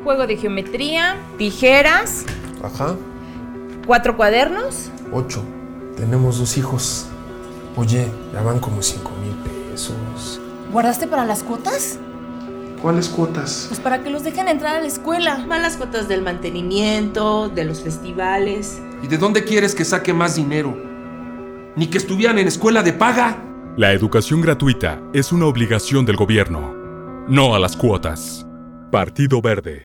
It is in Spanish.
juego de geometría, tijeras. Ajá. 4 cuadernos. 8. Tenemos 2 hijos. Oye, ya van como 5,000 pesos. ¿Guardaste para las cuotas? ¿Cuáles cuotas? Pues para que los dejen entrar a la escuela. Van las cuotas del mantenimiento, de los festivales. ¿Y de dónde quieres que saque más dinero? Ni que estuvieran en escuela de paga. La educación gratuita es una obligación del gobierno. No a las cuotas. Partido Verde.